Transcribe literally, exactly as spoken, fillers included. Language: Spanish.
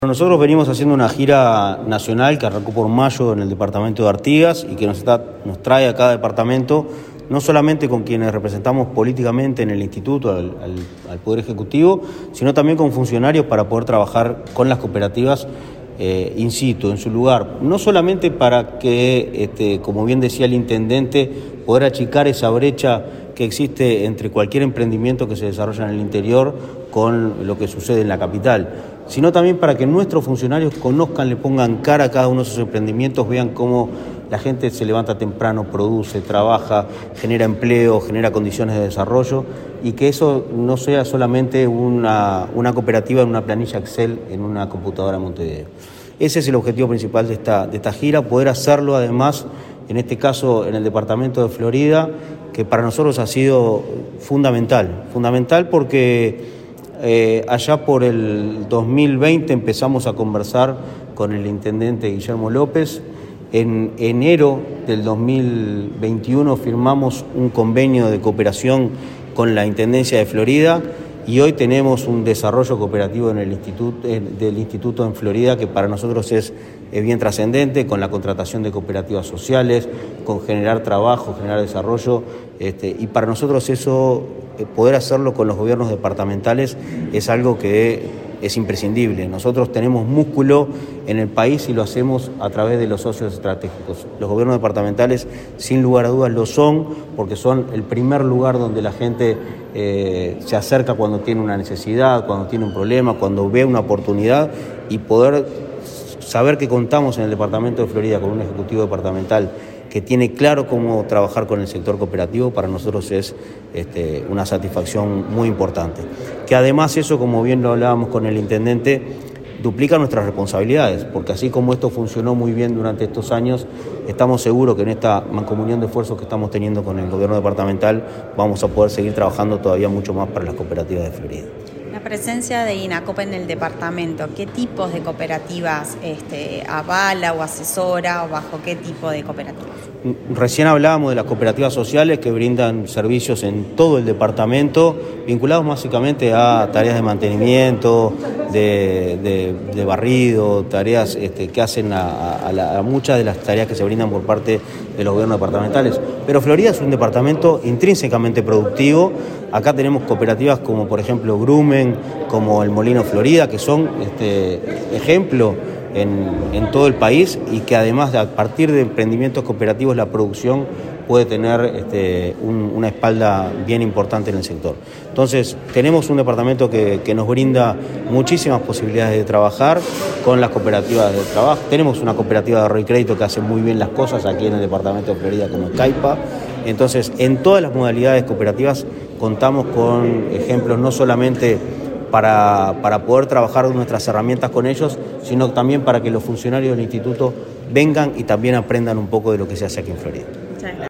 Nosotros venimos haciendo una gira nacional que arrancó por mayo en el departamento de Artigas y que nos, está, nos trae a cada departamento, no solamente con quienes representamos políticamente en el instituto, al, al, al Poder Ejecutivo, sino también con funcionarios para poder trabajar con las cooperativas eh, in situ, en su lugar. No solamente para que, este, como bien decía el intendente, poder achicar esa brecha que existe entre cualquier emprendimiento que se desarrolla en el interior con lo que sucede en la capital, sino también para que nuestros funcionarios conozcan, le pongan cara a cada uno de esos emprendimientos, vean cómo la gente se levanta temprano, produce, trabaja, genera empleo, genera condiciones de desarrollo y que eso no sea solamente una, una cooperativa en una planilla Excel en una computadora en Montevideo. Ese es el objetivo principal de esta, de esta gira, poder hacerlo además, en este caso en el departamento de Florida, que para nosotros ha sido fundamental, fundamental porque Eh, allá por el dos mil veinte empezamos a conversar con el intendente Guillermo López. En enero del dos mil veintiuno firmamos un convenio de cooperación con la Intendencia de Florida y hoy tenemos un desarrollo cooperativo en el instituto, eh, del instituto en Florida que para nosotros es, es bien trascendente, con la contratación de cooperativas sociales, con generar trabajo, generar desarrollo, este, y para nosotros eso, eh, poder hacerlo con los gobiernos departamentales es algo que es imprescindible. Nosotros tenemos músculo en el país y lo hacemos a través de los socios estratégicos. Los gobiernos departamentales, sin lugar a dudas, lo son porque son el primer lugar donde la gente eh, se acerca cuando tiene una necesidad, cuando tiene un problema, cuando ve una oportunidad, y poder saber que contamos en el departamento de Florida con un ejecutivo departamental que tiene claro cómo trabajar con el sector cooperativo, para nosotros es este, una satisfacción muy importante. Que además eso, como bien lo hablábamos con el intendente, duplica nuestras responsabilidades, porque así como esto funcionó muy bien durante estos años, estamos seguros que en esta mancomunión de esfuerzos que estamos teniendo con el gobierno departamental vamos a poder seguir trabajando todavía mucho más para las cooperativas de Florida. La presencia de INACOP en el departamento, ¿qué tipos de cooperativas este, avala o asesora o bajo qué tipo de cooperativas? Recién hablábamos de las cooperativas sociales que brindan servicios en todo el departamento, vinculados básicamente a tareas de mantenimiento, de, de, de barrido, tareas este, que hacen a, a, la, a muchas de las tareas que se brindan por parte de los gobiernos departamentales. Pero Florida es un departamento intrínsecamente productivo. Acá tenemos cooperativas como por ejemplo Grumen, como el Molino Florida, que son este, ejemplo en, en todo el país y que además de, a partir de emprendimientos cooperativos la producción puede tener este, un, una espalda bien importante en el sector. Entonces tenemos un departamento que, que nos brinda muchísimas posibilidades de trabajar con las cooperativas de trabajo. Tenemos una cooperativa de ahorro y crédito que hace muy bien las cosas aquí en el departamento de Florida como Caipa. Entonces en todas las modalidades cooperativas contamos con ejemplos no solamente para, para poder trabajar nuestras herramientas con ellos, sino también para que los funcionarios del instituto vengan y también aprendan un poco de lo que se hace aquí en Florida.